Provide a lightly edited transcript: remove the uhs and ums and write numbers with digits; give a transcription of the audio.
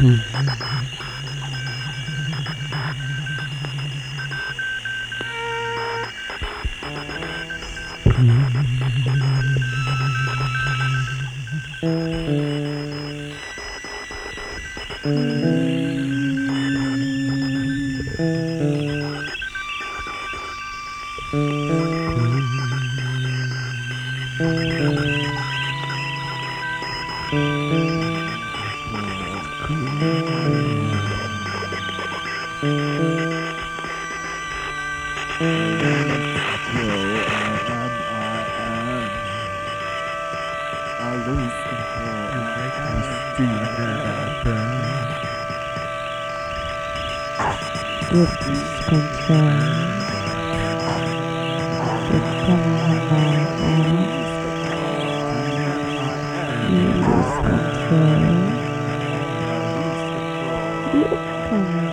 I'll lose control. Lose control. It's coming on my arm. You lose control. It's coming